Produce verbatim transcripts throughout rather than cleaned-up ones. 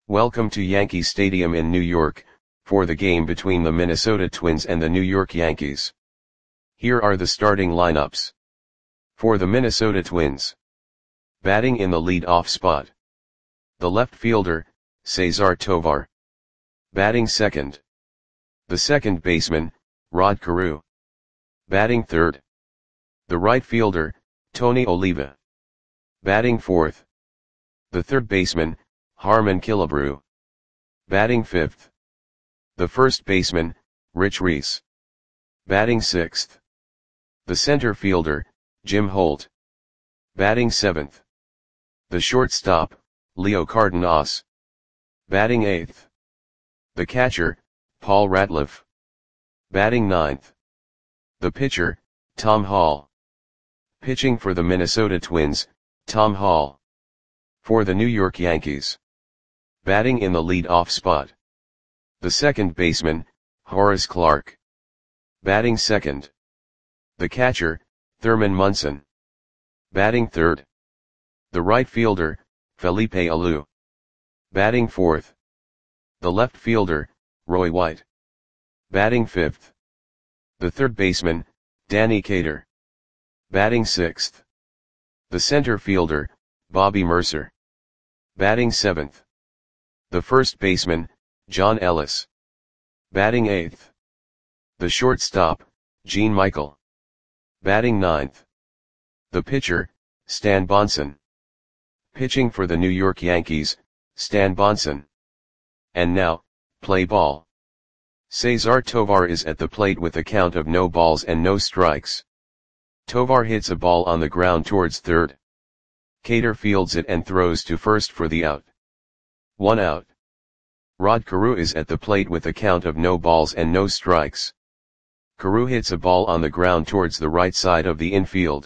Welcome to Yankee Stadium in New York, for the game between the Minnesota Twins and the New York Yankees. Here are the starting lineups. For the Minnesota Twins. Batting in the lead-off spot. The left fielder, Cesar Tovar. Batting second. The second baseman, Rod Carew. Batting third. The right fielder, Tony Oliva. Batting fourth. The third baseman, Harmon Killebrew. Batting fifth. The first baseman, Rich Reese. Batting sixth. The center fielder, Jim Holt. Batting seventh. The shortstop, Leo Cardenas. Batting eighth. The catcher, Paul Ratliff. Batting ninth. The pitcher, Tom Hall. Pitching for the Minnesota Twins, Tom Hall. For the New York Yankees. Batting in the lead-off spot. The second baseman, Horace Clarke. Batting second. The catcher, Thurman Munson. Batting third. The right fielder, Felipe Alou. Batting fourth. The left fielder, Roy White. Batting fifth. The third baseman, Danny Cater. Batting sixth. The center fielder, Bobby Murcer. Batting seventh. The first baseman, John Ellis. Batting eighth. The shortstop, Gene Michael. Batting ninth. The pitcher, Stan Bonson. Pitching for the New York Yankees, Stan Bonson. And now, play ball. Cesar Tovar is at the plate with a count of no balls and no strikes. Tovar hits a ball on the ground towards third. Cater fields it and throws to first for the out. One out. Rod Carew is at the plate with a count of no balls and no strikes. Carew hits a ball on the ground towards the right side of the infield.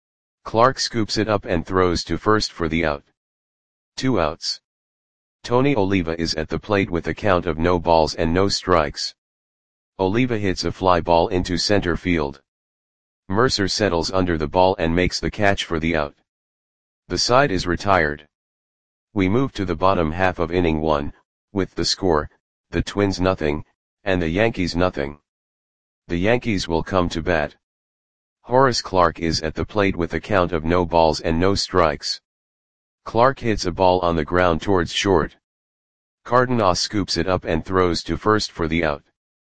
Clarke scoops it up and throws to first for the out. Two outs. Tony Oliva is at the plate with a count of no balls and no strikes. Oliva hits a fly ball into center field. Murcer settles under the ball and makes the catch for the out. The side is retired. We move to the bottom half of inning one, with the score, the Twins nothing, and the Yankees nothing. The Yankees will come to bat. Horace Clarke is at the plate with a count of no balls and no strikes. Clarke hits a ball on the ground towards short. Cardenas scoops it up and throws to first for the out.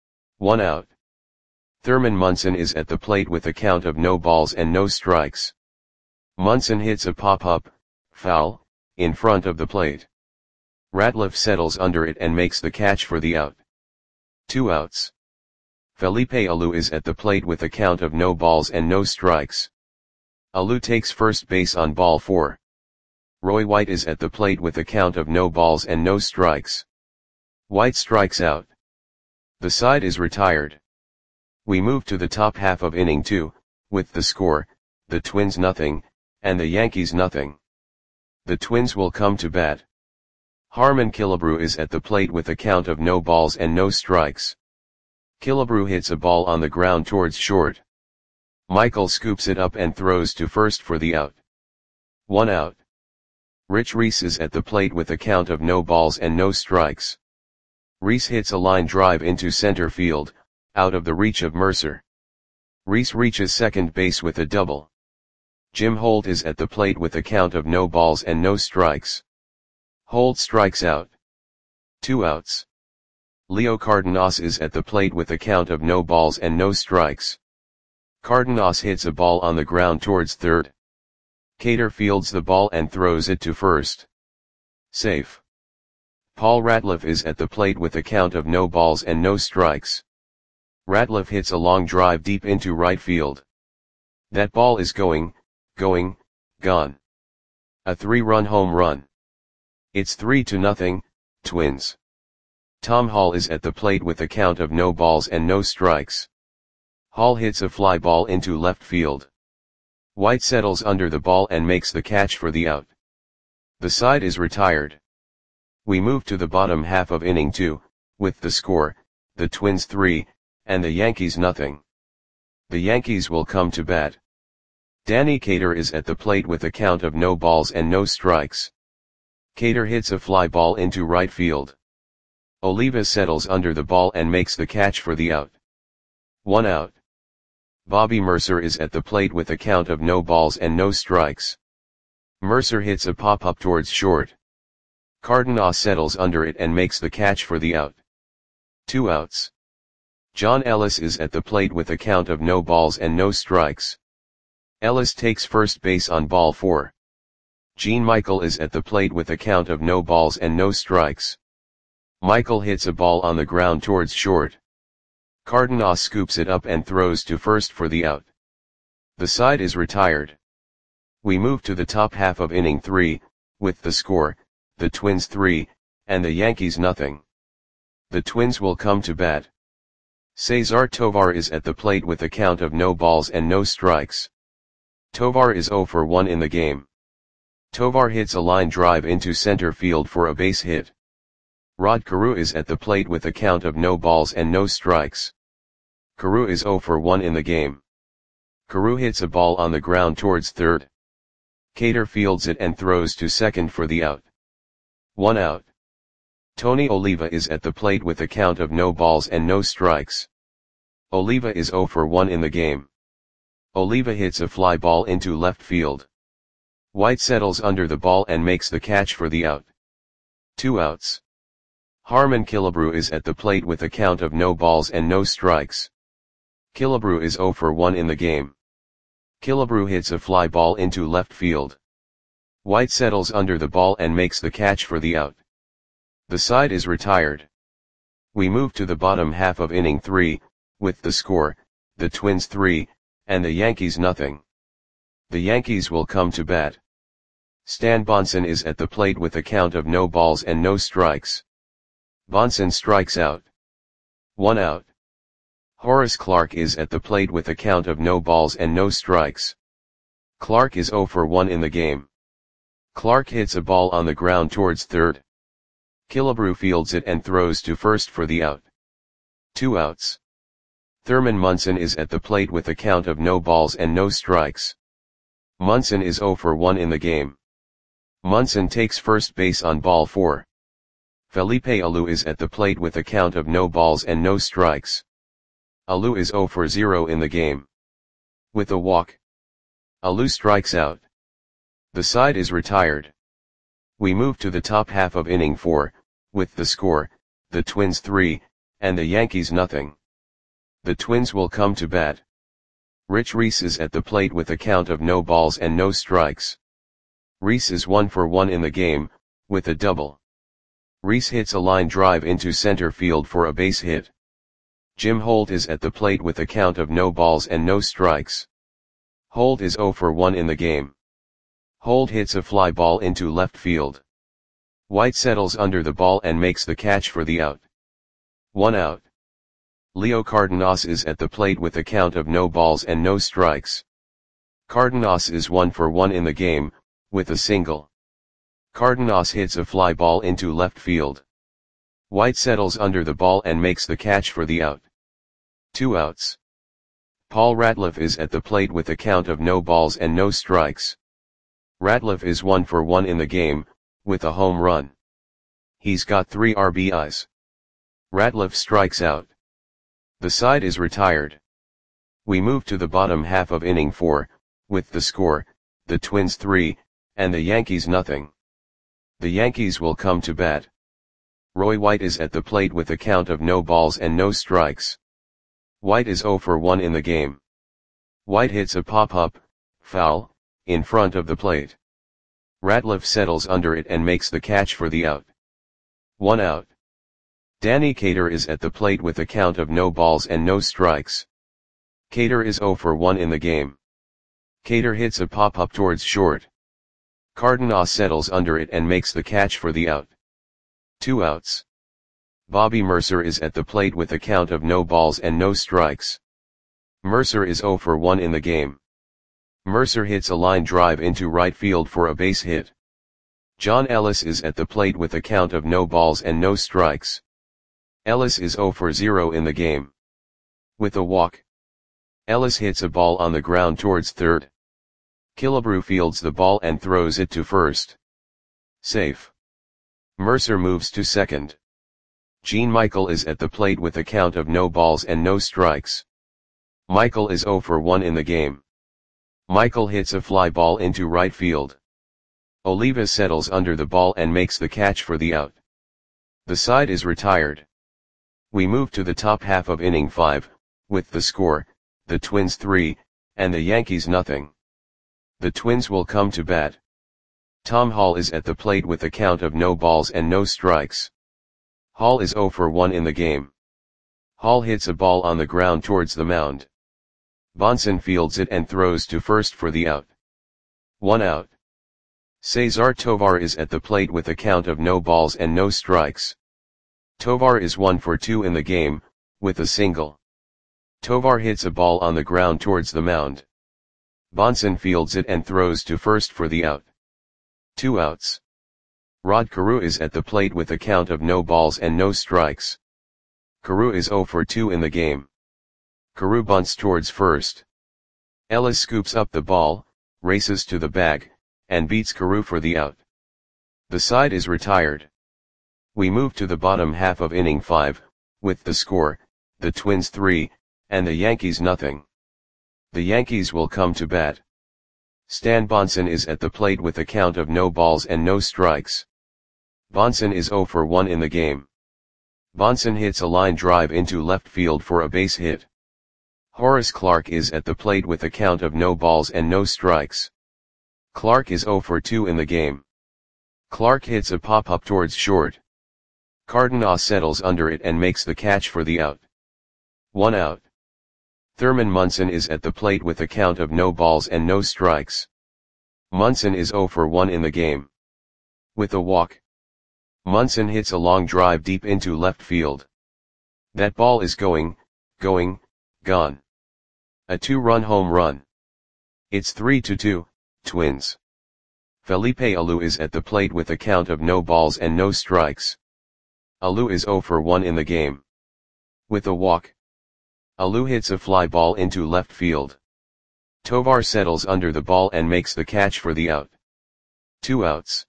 One out. Thurman Munson is at the plate with a count of no balls and no strikes. Munson hits a pop-up, foul, in front of the plate. Ratliff settles under it and makes the catch for the out. Two outs. Felipe Alou is at the plate with a count of no balls and no strikes. Alou takes first base on ball four. Roy White is at the plate with a count of no balls and no strikes. White strikes out. The side is retired. We move to the top half of inning two, with the score, the Twins nothing, and the Yankees nothing. The Twins will come to bat. Harmon Killebrew is at the plate with a count of no balls and no strikes. Killebrew hits a ball on the ground towards short. Michael scoops it up and throws to first for the out. One out. Rich Reese is at the plate with a count of no balls and no strikes. Reese hits a line drive into center field, out of the reach of Murcer. Reese reaches second base with a double. Jim Holt is at the plate with a count of no balls and no strikes. Holt strikes out. Two outs. Leo Cardenas is at the plate with a count of no balls and no strikes. Cardenas hits a ball on the ground towards third. Cater fields the ball and throws it to first. Safe. Paul Ratliff is at the plate with a count of no balls and no strikes. Ratliff hits a long drive deep into right field. That ball is going, going, gone. A three-run home run. It's three to nothing, Twins. Tom Hall is at the plate with a count of no balls and no strikes. Hall hits a fly ball into left field. White settles under the ball and makes the catch for the out. The side is retired. We move to the bottom half of inning two, with the score, the Twins three, and the Yankees nothing. The Yankees will come to bat. Danny Cater is at the plate with a count of no balls and no strikes. Cater hits a fly ball into right field. Oliva settles under the ball and makes the catch for the out. One out. Bobby Mercer is at the plate with a count of no balls and no strikes. Mercer hits a pop-up towards short. Cardenas settles under it and makes the catch for the out. Two outs. John Ellis is at the plate with a count of no balls and no strikes. Ellis takes first base on ball four. Gene Michael is at the plate with a count of no balls and no strikes. Michael hits a ball on the ground towards short. Cardenas scoops it up and throws to first for the out. The side is retired. We move to the top half of inning three, with the score, the Twins three, and the Yankees nothing. The Twins will come to bat. Cesar Tovar is at the plate with a count of no balls and no strikes. Tovar is zero for one in the game. Tovar hits a line drive into center field for a base hit. Rod Carew is at the plate with a count of no balls and no strikes. Carew is zero for one in the game. Carew hits a ball on the ground towards third. Cater fields it and throws to second for the out. One out. Tony Oliva is at the plate with a count of no balls and no strikes. Oliva is zero for one in the game. Oliva hits a fly ball into left field. White settles under the ball and makes the catch for the out. Two outs. Harmon Killebrew is at the plate with a count of no balls and no strikes. Killebrew is zero for one in the game. Killebrew hits a fly ball into left field. White settles under the ball and makes the catch for the out. The side is retired. We move to the bottom half of inning three, with the score, the Twins three, and the Yankees nothing. The Yankees will come to bat. Stan Bonson is at the plate with a count of no balls and no strikes. Bonson strikes out. One out. Horace Clarke is at the plate with a count of no balls and no strikes. Clarke is zero for one in the game. Clarke hits a ball on the ground towards third. Killebrew fields it and throws to first for the out. Two outs. Thurman Munson is at the plate with a count of no balls and no strikes. Munson is zero for one in the game. Munson takes first base on ball four. Felipe Alou is at the plate with a count of no balls and no strikes. Alou is zero for zero in the game. With a walk, Alou strikes out. The side is retired. We move to the top half of inning four, with the score, the Twins three, and the Yankees nothing. The Twins will come to bat. Rich Reese is at the plate with a count of no balls and no strikes. Reese is one for one in the game, with a double. Reese hits a line drive into center field for a base hit. Jim Holt is at the plate with a count of no balls and no strikes. Holt is zero for one in the game. Holt hits a fly ball into left field. White settles under the ball and makes the catch for the out. One out. Leo Cardenas is at the plate with a count of no balls and no strikes. Cardenas is one for one in the game, with a single. Cardenas hits a fly ball into left field. White settles under the ball and makes the catch for the out. Two outs. Paul Ratliff is at the plate with a count of no balls and no strikes. Ratliff is one for one in the game, with a home run. He's got three R B Is. Ratliff strikes out. The side is retired. We move to the bottom half of inning four, with the score, the Twins three, and the Yankees nothing. The Yankees will come to bat. Roy White is at the plate with a count of no balls and no strikes. White is zero for one in the game. White hits a pop-up, foul, in front of the plate. Ratliff settles under it and makes the catch for the out. One out. Danny Cater is at the plate with a count of no balls and no strikes. Cater is zero for one in the game. Cater hits a pop-up towards short. Cardenas settles under it and makes the catch for the out. Two outs. Bobby Mercer is at the plate with a count of no balls and no strikes. Mercer is zero for one in the game. Mercer hits a line drive into right field for a base hit. John Ellis is at the plate with a count of no balls and no strikes. Ellis is zero for zero in the game. With a walk, Ellis hits a ball on the ground towards third. Killebrew fields the ball and throws it to first. Safe. Mercer moves to second. Gene Michael is at the plate with a count of no balls and no strikes. Michael is zero for one in the game. Michael hits a fly ball into right field. Oliva settles under the ball and makes the catch for the out. The side is retired. We move to the top half of inning five, with the score, the Twins three, and the Yankees nothing. The Twins will come to bat. Tom Hall is at the plate with a count of no balls and no strikes. Hall is zero for one in the game. Hall hits a ball on the ground towards the mound. Bonson fields it and throws to first for the out. One out. Cesar Tovar is at the plate with a count of no balls and no strikes. Tovar is one for two in the game, with a single. Tovar hits a ball on the ground towards the mound. Bonson fields it and throws to first for the out. Two outs. Rod Carew is at the plate with a count of no balls and no strikes. Carew is zero for two in the game. Carew bunts towards first. Ellis scoops up the ball, races to the bag, and beats Carew for the out. The side is retired. We move to the bottom half of inning five, with the score, the Twins three, and the Yankees nothing. The Yankees will come to bat. Stan Bonson is at the plate with a count of no balls and no strikes. Bonson is zero for one in the game. Bonson hits a line drive into left field for a base hit. Horace Clarke is at the plate with a count of no balls and no strikes. Clarke is zero for two in the game. Clarke hits a pop-up towards short. Cardenas settles under it and makes the catch for the out. One out. Thurman Munson is at the plate with a count of no balls and no strikes. Munson is zero for one in the game. With a walk. Munson hits a long drive deep into left field. That ball is going, going, gone. A two-run home run. It's three to two, Twins. Felipe Alou is at the plate with a count of no balls and no strikes. Alou is zero for one in the game. With a walk. Alou hits a fly ball into left field. Tovar settles under the ball and makes the catch for the out. Two outs.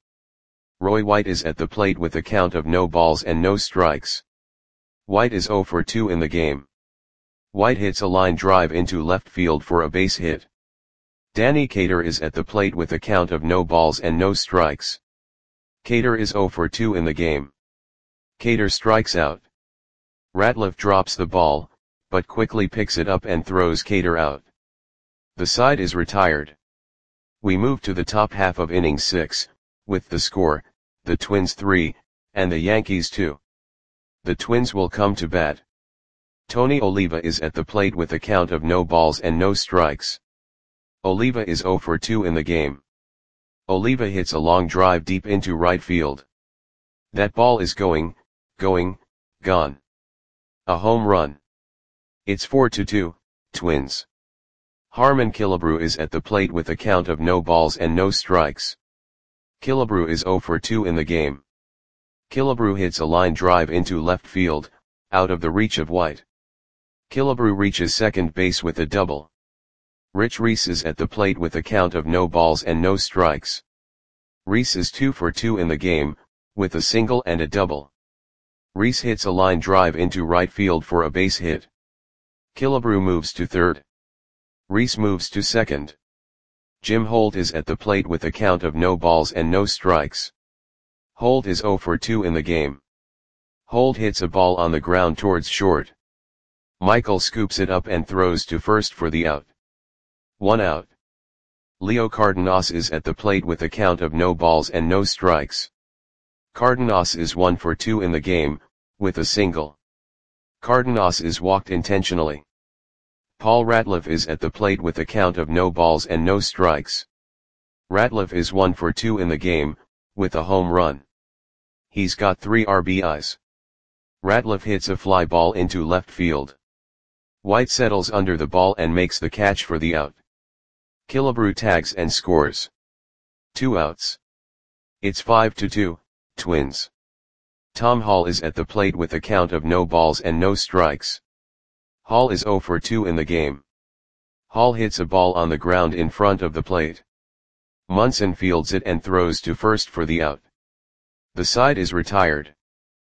Roy White is at the plate with a count of no balls and no strikes. White is zero for two in the game. White hits a line drive into left field for a base hit. Danny Cater is at the plate with a count of no balls and no strikes. Cater is zero for two in the game. Cater strikes out. Ratliff drops the ball, but quickly picks it up and throws Cater out. The side is retired. We move to the top half of inning six, with the score, the Twins three, and the Yankees two. The Twins will come to bat. Tony Oliva is at the plate with a count of no balls and no strikes. Oliva is zero for two in the game. Oliva hits a long drive deep into right field. That ball is going, going, gone. A home run. It's four to two, Twins. Harmon Killebrew is at the plate with a count of no balls and no strikes. Killebrew is zero for two in the game. Killebrew hits a line drive into left field, out of the reach of White. Killebrew reaches second base with a double. Rich Reese is at the plate with a count of no balls and no strikes. Reese is two for two in the game, with a single and a double. Reese hits a line drive into right field for a base hit. Killebrew moves to third. Reese moves to second. Jim Holt is at the plate with a count of no balls and no strikes. Holt is zero for two in the game. Holt hits a ball on the ground towards short. Michael scoops it up and throws to first for the out. One out. Leo Cardenas is at the plate with a count of no balls and no strikes. Cardenas is one for two in the game, with a single. Cardenas is walked intentionally. Paul Ratliff is at the plate with a count of no balls and no strikes. Ratliff is one for two in the game, with a home run. He's got three R B Is. Ratliff hits a fly ball into left field. White settles under the ball and makes the catch for the out. Killebrew tags and scores. Two outs. It's five to two, Twins. Tom Hall is at the plate with a count of no balls and no strikes. Hall is zero for two in the game. Hall hits a ball on the ground in front of the plate. Munson fields it and throws to first for the out. The side is retired.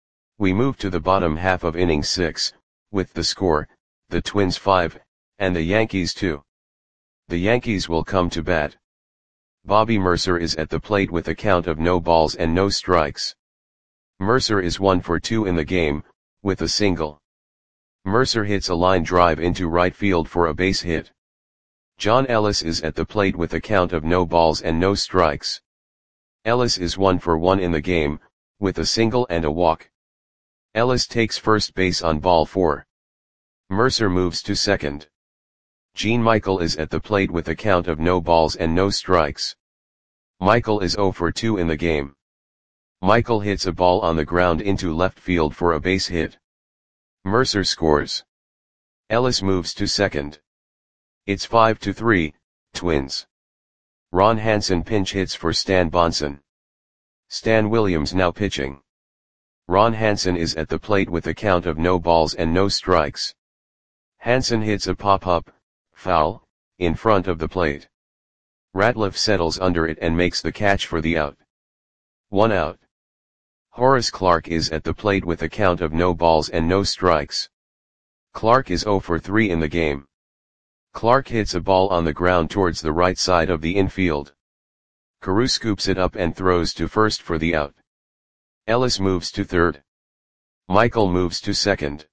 We move to the bottom half of inning six, with the score, the Twins five, and the Yankees two. The Yankees will come to bat. Bobby Mercer is at the plate with a count of no balls and no strikes. Mercer is one for two in the game, with a single. Mercer hits a line drive into right field for a base hit. John Ellis is at the plate with a count of no balls and no strikes. Ellis is one for one in the game, with a single and a walk. Ellis takes first base on ball four. Mercer moves to second. Gene Michael is at the plate with a count of no balls and no strikes. Michael is zero for two in the game. Michael hits a ball on the ground into left field for a base hit. Mercer scores. Ellis moves to second. It's five to three, Twins. Ron Hansen pinch hits for Stan Bonson. Stan Williams now pitching. Ron Hansen is at the plate with a count of no balls and no strikes. Hansen hits a pop-up, foul, in front of the plate. Ratliff settles under it and makes the catch for the out. One out. Horace Clarke is at the plate with a count of no balls and no strikes. Clarke is zero for three in the game. Clarke hits a ball on the ground towards the right side of the infield. Carew scoops it up and throws to first for the out. Ellis moves to third. Michael moves to second.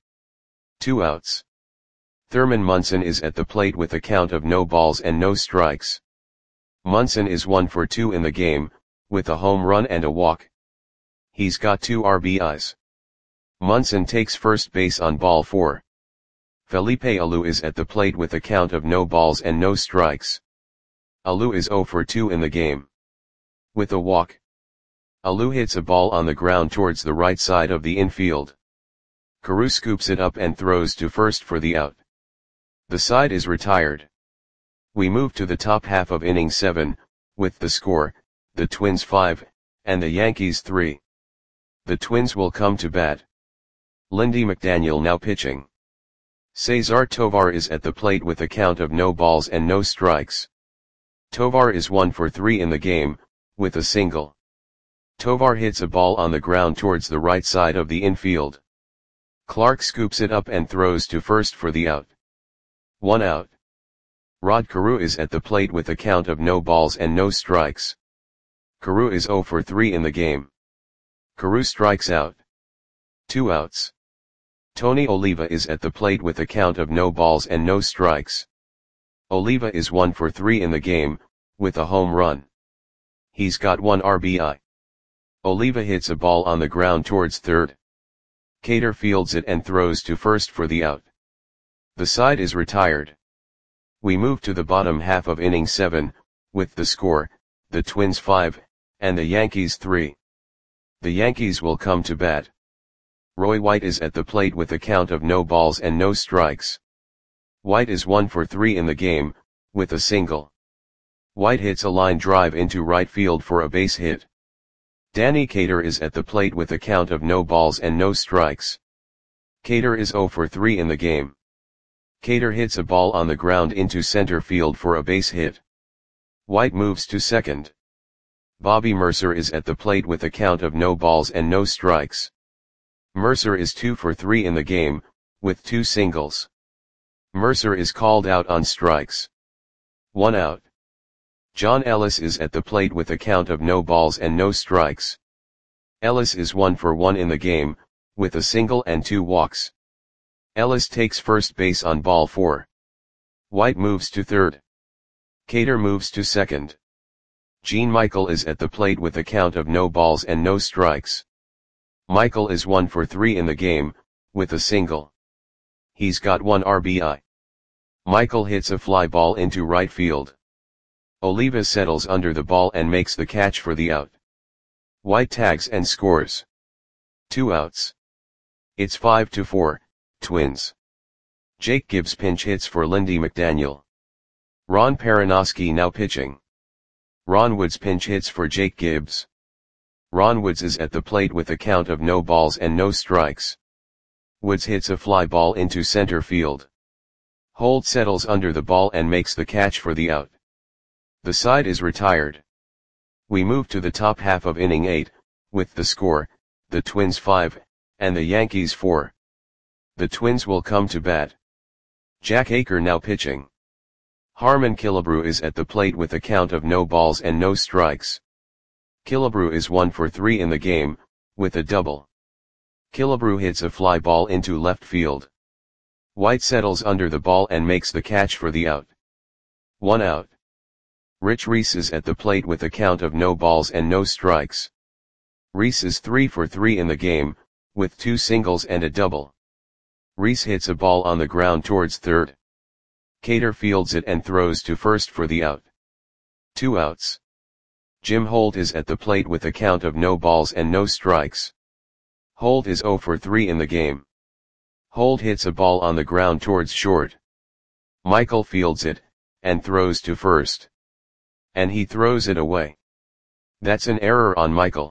Two outs. Thurman Munson is at the plate with a count of no balls and no strikes. Munson is one for two in the game, with a home run and a walk. He's got two R B Is. Munson takes first base on ball four. Felipe Alou is at the plate with a count of no balls and no strikes. Alou is zero for two in the game. With a walk. Alou hits a ball on the ground towards the right side of the infield. Carew scoops it up and throws to first for the out. The side is retired. We move to the top half of inning seven, with the score, the Twins five, and the Yankees three. The Twins will come to bat. Lindy McDaniel now pitching. Cesar Tovar is at the plate with a count of no balls and no strikes. Tovar is one for three in the game, with a single. Tovar hits a ball on the ground towards the right side of the infield. Clarke scoops it up and throws to first for the out. One out. Rod Carew is at the plate with a count of no balls and no strikes. Carew is zero for three in the game. Carew strikes out. Two outs. Tony Oliva is at the plate with a count of no balls and no strikes. Oliva is one for three in the game, with a home run. He's got one R B I. Oliva hits a ball on the ground towards third. Cater fields it and throws to first for the out. The side is retired. We move to the bottom half of inning seven, with the score, the Twins five, and the Yankees three. The Yankees will come to bat. Roy White is at the plate with a count of no balls and no strikes. White is one for three in the game, with a single. White hits a line drive into right field for a base hit. Danny Cater is at the plate with a count of no balls and no strikes. Cater is zero for three in the game. Cater hits a ball on the ground into center field for a base hit. White moves to second. Bobby Mercer is at the plate with a count of no balls and no strikes. Mercer is two for three in the game, with two singles. Mercer is called out on strikes. One out. John Ellis is at the plate with a count of no balls and no strikes. Ellis is one for one in the game, with a single and two walks. Ellis takes first base on ball four. White moves to third. Cater moves to second. Gene Michael is at the plate with a count of no balls and no strikes. Michael is one for three in the game, with a single. He's got one R B I. Michael hits a fly ball into right field. Oliva settles under the ball and makes the catch for the out. White tags and scores. Two outs. It's five to four, Twins. Jake Gibbs pinch hits for Lindy McDaniel. Ron Perinoski now pitching. Ron Woods pinch hits for Jake Gibbs. Ron Woods is at the plate with a count of no balls and no strikes. Woods hits a fly ball into center field. Holt settles under the ball and makes the catch for the out. The side is retired. We move to the top half of inning eight, with the score, the Twins five, and the Yankees four. The Twins will come to bat. Jack Aker now pitching. Harmon Killebrew is at the plate with a count of no balls and no strikes. Killebrew is one for three in the game, with a double. Killebrew hits a fly ball into left field. White settles under the ball and makes the catch for the out. One out. Rich Reese is at the plate with a count of no balls and no strikes. Reese is three for three in the game, with two singles and a double. Reese hits a ball on the ground towards third. Cater fields it and throws to first for the out. Two outs. Jim Holt is at the plate with a count of no balls and no strikes. Holt is zero for three in the game. Holt hits a ball on the ground towards short. Michael fields it, and throws to first. And he throws it away. That's an error on Michael.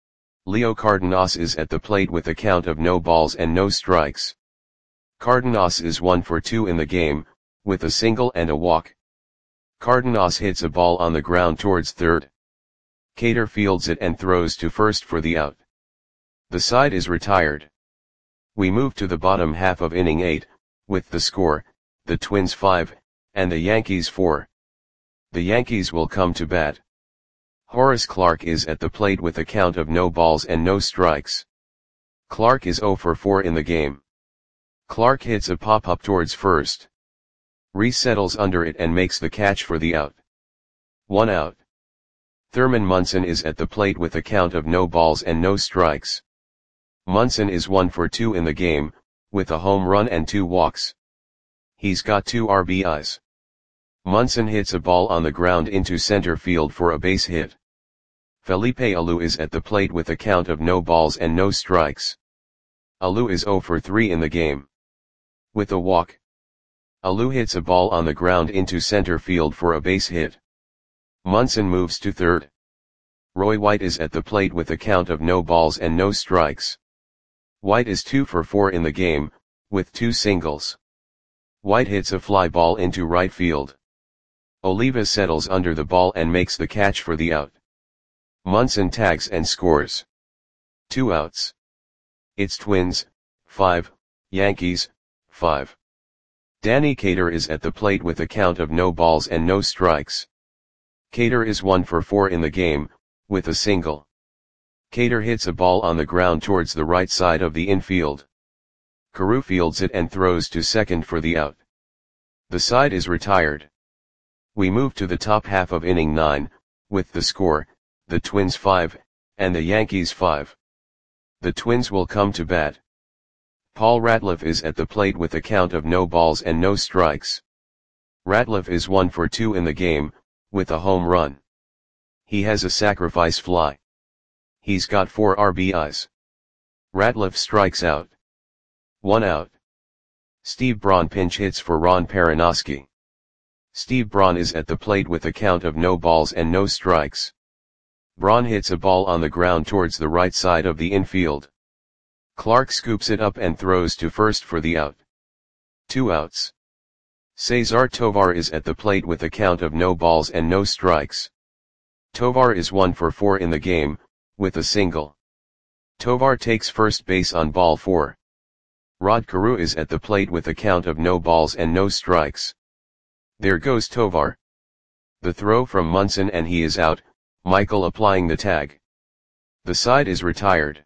Leo Cardenas is at the plate with a count of no balls and no strikes. Cardenas is one for two in the game, with a single and a walk. Cardenas hits a ball on the ground towards third. Cater fields it and throws to first for the out. The side is retired. We move to the bottom half of inning eight, with the score, the Twins five, and the Yankees four. The Yankees will come to bat. Horace Clarke is at the plate with a count of no balls and no strikes. Clarke is zero for four in the game. Clarke hits a pop-up towards first. Reese settles under it and makes the catch for the out. One out. Thurman Munson is at the plate with a count of no balls and no strikes. Munson is one for two in the game, with a home run and two walks. He's got two R B Is. Munson hits a ball on the ground into center field for a base hit. Felipe Alou is at the plate with a count of no balls and no strikes. Alou is zero for three in the game. With a walk. Alou hits a ball on the ground into center field for a base hit. Munson moves to third. Roy White is at the plate with a count of no balls and no strikes. White is two for four in the game, with two singles. White hits a fly ball into right field. Oliva settles under the ball and makes the catch for the out. Munson tags and scores. Two outs. It's Twins, five, Yankees, five. Danny Cater is at the plate with a count of no balls and no strikes. Cater is one for four in the game, with a single. Cater hits a ball on the ground towards the right side of the infield. Carew fields it and throws to second for the out. The side is retired. We move to the top half of inning nine, with the score, the Twins five, and the Yankees five. The Twins will come to bat. Paul Ratliff is at the plate with a count of no balls and no strikes. Ratliff is one for two in the game, with a home run. He has a sacrifice fly. He's got four R B Is. Ratliff strikes out. One out. Steve Braun pinch hits for Ron Perinoski. Steve Braun is at the plate with a count of no balls and no strikes. Braun hits a ball on the ground towards the right side of the infield. Clarke scoops it up and throws to first for the out. Two outs. Cesar Tovar is at the plate with a count of no balls and no strikes. Tovar is one for four in the game, with a single. Tovar takes first base on ball four. Rod Carew is at the plate with a count of no balls and no strikes. There goes Tovar. The throw from Munson and he is out, Michael applying the tag. The side is retired.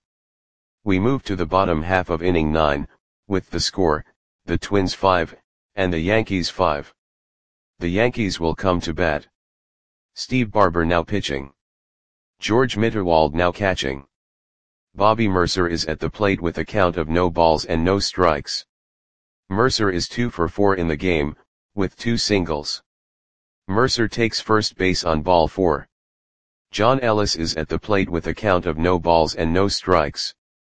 We move to the bottom half of inning nine, with the score, the Twins five, and the Yankees five. The Yankees will come to bat. Steve Barber now pitching. George Mitterwald now catching. Bobby Mercer is at the plate with a count of no balls and no strikes. Mercer is two for four in the game, with two singles. Mercer takes first base on ball four. John Ellis is at the plate with a count of no balls and no strikes.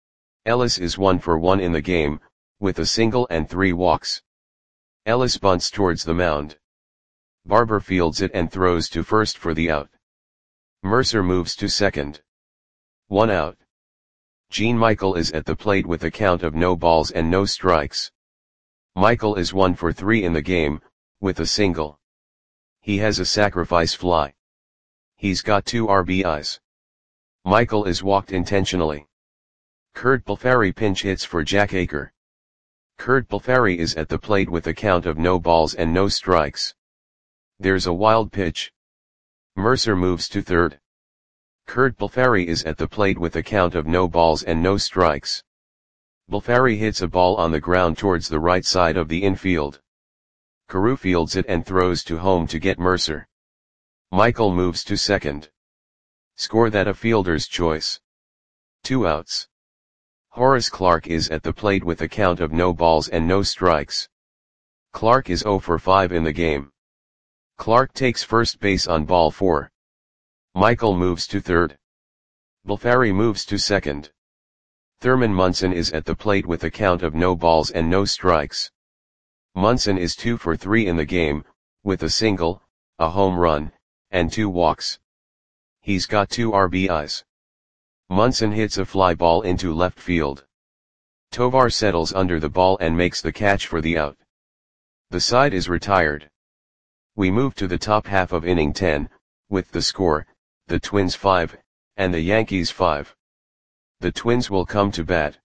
Ellis is one for one in the game, with a single and three walks. Ellis bunts towards the mound. Barber fields it and throws to first for the out. Mercer moves to second. One out. Gene Michael is at the plate with a count of no balls and no strikes. Michael is one for three in the game, with a single. He has a sacrifice fly. He's got two R B Is. Michael is walked intentionally. Kurt Pulfari pinch hits for Jack Aker. Kurt Pulfari is at the plate with a count of no balls and no strikes. There's a wild pitch. Mercer moves to third. Kurt Pulfari is at the plate with a count of no balls and no strikes. Pulfari hits a ball on the ground towards the right side of the infield. Carew fields it and throws to home to get Mercer. Michael moves to second. Score that a fielder's choice. Two outs. Horace Clarke is at the plate with a count of no balls and no strikes. Clarke is oh for five in the game. Clarke takes first base on ball four. Michael moves to third. Pulfari moves to second. Thurman Munson is at the plate with a count of no balls and no strikes. Munson is two for three in the game, with a single, a home run, and two walks. He's got two R B Is. Munson hits a fly ball into left field. Tovar settles under the ball and makes the catch for the out. The side is retired. We move to the top half of inning ten, with the score, the Twins five, and the Yankees five. The Twins will come to bat.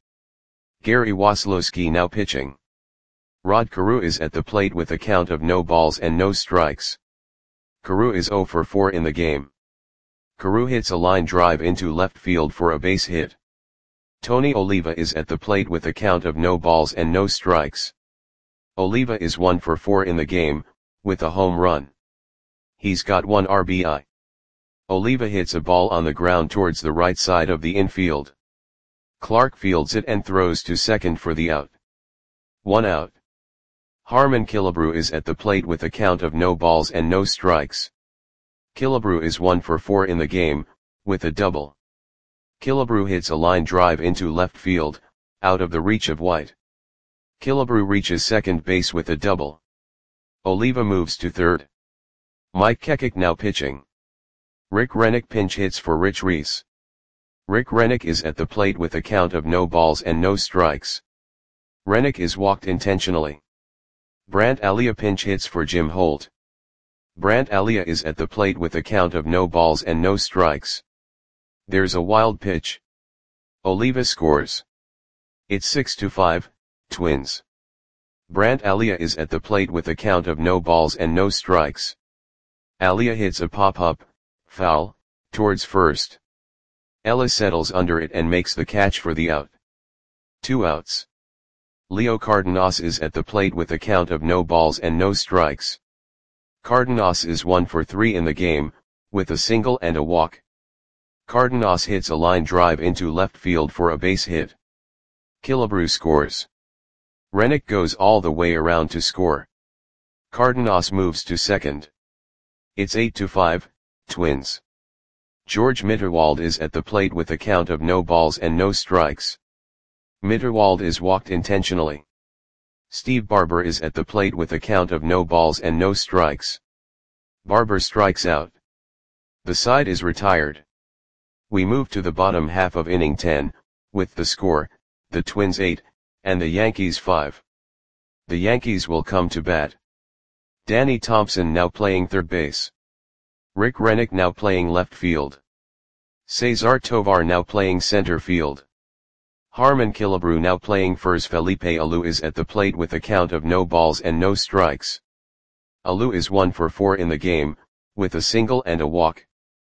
Gary Waslowski now pitching. Rod Carew is at the plate with a count of no balls and no strikes. Carew is oh for four in the game. Carew hits a line drive into left field for a base hit. Tony Oliva is at the plate with a count of no balls and no strikes. Oliva is one for four in the game, with a home run. He's got one R B I. Oliva hits a ball on the ground towards the right side of the infield. Clarke fields it and throws to second for the out. One out. Harmon Killebrew is at the plate with a count of no balls and no strikes. Killebrew is one for four in the game, with a double. Killebrew hits a line drive into left field, out of the reach of White. Killebrew reaches second base with a double. Oliva moves to third. Mike Kekik now pitching. Rick Rennick pinch hits for Rich Reese. Rick Rennick is at the plate with a count of no balls and no strikes. Rennick is walked intentionally. Brant Alia pinch hits for Jim Holt. Brant Alia is at the plate with a count of no balls and no strikes. There's a wild pitch. Oliva scores. It's six to five, Twins. Brant Alia is at the plate with a count of no balls and no strikes. Alia hits a pop-up, foul, towards first. Ella settles under it and makes the catch for the out. Two outs. Leo Cardenas is at the plate with a count of no balls and no strikes. Cardenas is one for three in the game, with a single and a walk. Cardenas hits a line drive into left field for a base hit. Killebrew scores. Rennick goes all the way around to score. Cardenas moves to second. It's eight to five, Twins. George Mitterwald is at the plate with a count of no balls and no strikes. Mitterwald is walked intentionally. Steve Barber is at the plate with a count of no balls and no strikes. Barber strikes out. The side is retired. We move to the bottom half of inning ten, with the score, the Twins eight, and the Yankees five. The Yankees will come to bat. Danny Thompson now playing third base. Rick Rennick now playing left field. Cesar Tovar now playing center field. Harmon Killebrew now playing first. Felipe Alou is at the plate with a count of no balls and no strikes. Alou is one for four in the game, with a single and a walk.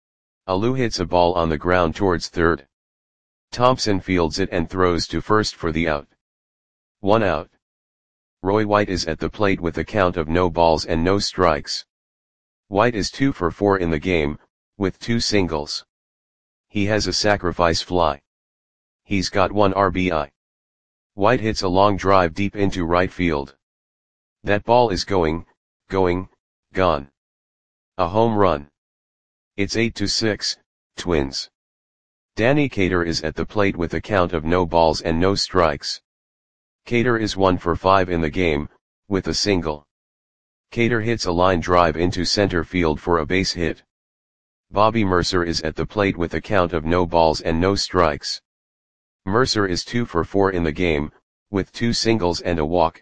Alou hits a ball on the ground towards third. Thompson fields it and throws to first for the out. One out. Roy White is at the plate with a count of no balls and no strikes. White is two for four in the game, with two singles. He has a sacrifice fly. He's got one R B I. White hits a long drive deep into right field. That ball is going, going, gone. A home run. It's eight to six, Twins. Danny Cater is at the plate with a count of no balls and no strikes. Cater is one for five in the game, with a single. Cater hits a line drive into center field for a base hit. Bobby Mercer is at the plate with a count of no balls and no strikes. Mercer is two for four in the game, with two singles and a walk.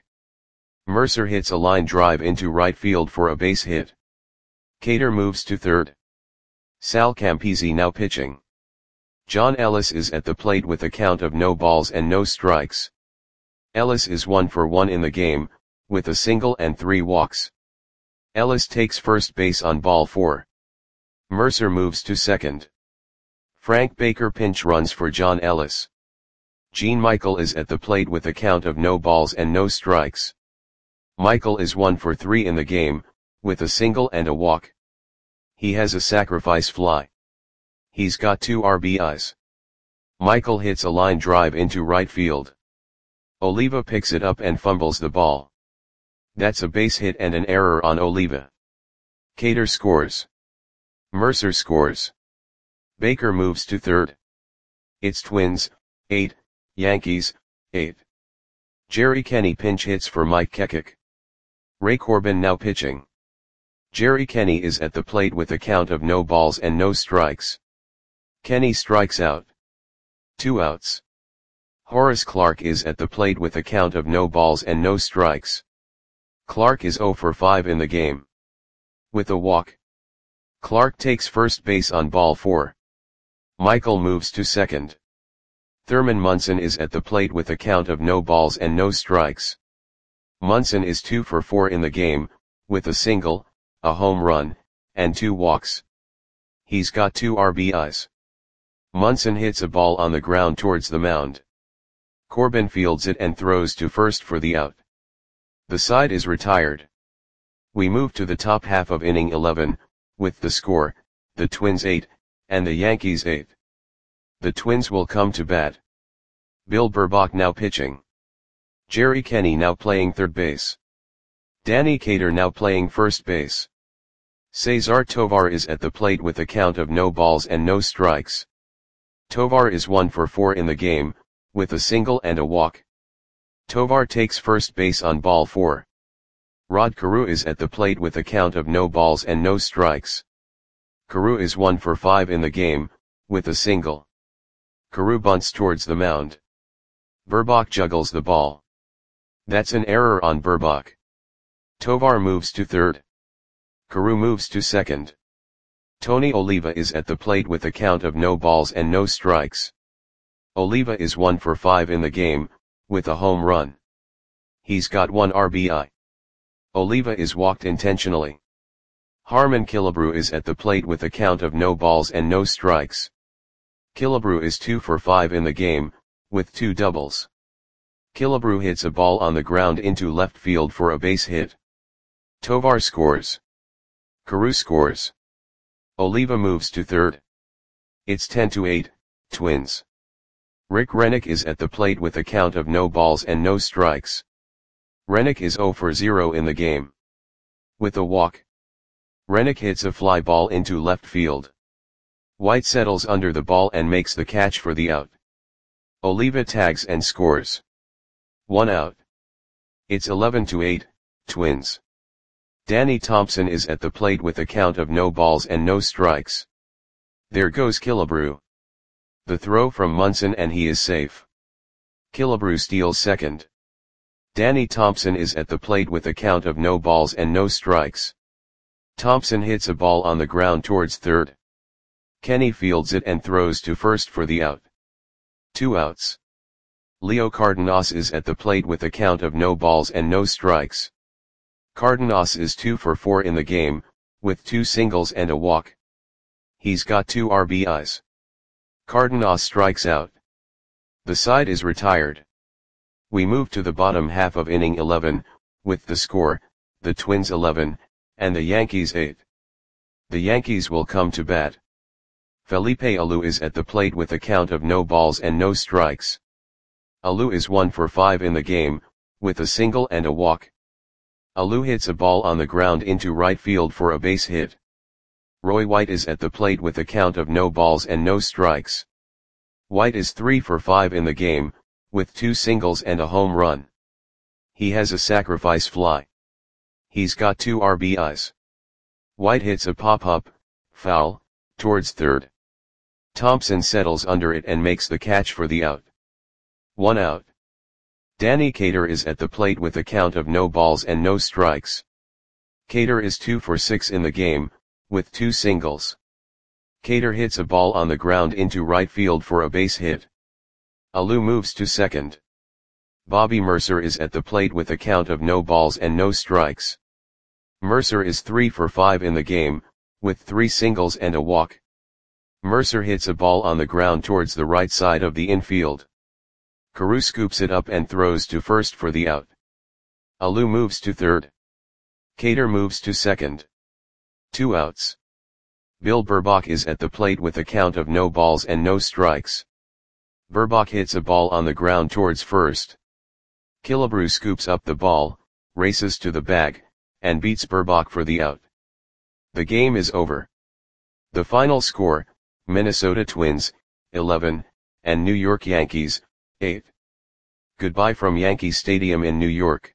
Mercer hits a line drive into right field for a base hit. Cater moves to third. Sal Campisi now pitching. John Ellis is at the plate with a count of no balls and no strikes. Ellis is one for one in the game, with a single and three walks. Ellis takes first base on ball four. Mercer moves to second. Frank Baker pinch runs for John Ellis. Gene Michael is at the plate with a count of no balls and no strikes. Michael is one for three in the game, with a single and a walk. He has a sacrifice fly. He's got two R B Is. Michael hits a line drive into right field. Oliva picks it up and fumbles the ball. That's a base hit and an error on Oliva. Cater scores. Mercer scores. Baker moves to third. It's Twins, eight, Yankees, eight. Jerry Kenny pinch hits for Mike Kekik. Ray Corbin now pitching. Jerry Kenny is at the plate with a count of no balls and no strikes. Kenny strikes out. Two outs. Horace Clarke is at the plate with a count of no balls and no strikes. Clarke is zero for five in the game. With a walk. Clarke takes first base on ball four. Michael moves to second. Thurman Munson is at the plate with a count of no balls and no strikes. Munson is two for four in the game, with a single, a home run, and two walks. He's got two R B Is. Munson hits a ball on the ground towards the mound. Corbin fields it and throws to first for the out. The side is retired. We move to the top half of inning eleven, with the score, the Twins eight, and the Yankees eight. The Twins will come to bat. Bill Burbach now pitching. Jerry Kenny now playing third base. Danny Cater now playing first base. Cesar Tovar is at the plate with a count of no balls and no strikes. Tovar is one for four in the game, with a single and a walk. Tovar takes first base on ball four. Rod Carew is at the plate with a count of no balls and no strikes. Carew is one for five in the game, with a single. Carew bunts towards the mound. Burbach juggles the ball. That's an error on Burbach. Tovar moves to third. Carew moves to second. Tony Oliva is at the plate with a count of no balls and no strikes. Oliva is one for five in the game, with a home run. He's got one R B I. Oliva is walked intentionally. Harmon Killebrew is at the plate with a count of no balls and no strikes. Killebrew is two for five in the game, with two doubles. Killebrew hits a ball on the ground into left field for a base hit. Tovar scores. Carew scores. Oliva moves to third. It's ten to eight, Twins. Rick Rennick is at the plate with a count of no balls and no strikes. Rennick is zero for zero in the game. With a walk. Rennick hits a fly ball into left field. White settles under the ball and makes the catch for the out. Oliva tags and scores. One out. It's eleven to eight, Twins. Danny Thompson is at the plate with a count of no balls and no strikes. There goes Killebrew. The throw from Munson and he is safe. Killebrew steals second. Danny Thompson is at the plate with a count of no balls and no strikes. Thompson hits a ball on the ground towards third. Kenny fields it and throws to first for the out. Two outs. Leo Cardenas is at the plate with a count of no balls and no strikes. Cardenas is two for four in the game, with two singles and a walk. He's got two R B Is. Cardenas strikes out. The side is retired. We move to the bottom half of inning eleven, with the score, the Twins eleven, and the Yankees eight. The Yankees will come to bat. Felipe Alou is at the plate with a count of no balls and no strikes. Alou is one for five in the game, with a single and a walk. Alou hits a ball on the ground into right field for a base hit. Roy White is at the plate with a count of no balls and no strikes. White is three for five in the game, with two singles and a home run. He has a sacrifice fly. He's got two R B Is. White hits a pop-up, foul, towards third. Thompson settles under it and makes the catch for the out. One out. Danny Cater is at the plate with a count of no balls and no strikes. Cater is two for six in the game, with two singles. Cater hits a ball on the ground into right field for a base hit. Alou moves to second. Bobby Mercer is at the plate with a count of no balls and no strikes. Mercer is three for five in the game, with three singles and a walk. Mercer hits a ball on the ground towards the right side of the infield. Carew scoops it up and throws to first for the out. Alou moves to third. Cater moves to second. Two outs. Bill Burbach is at the plate with a count of no balls and no strikes. Burbach hits a ball on the ground towards first. Killebrew scoops up the ball, races to the bag, and beats Burbach for the out. The game is over. The final score, Minnesota Twins, eleven, and New York Yankees, eight. Goodbye from Yankee Stadium in New York.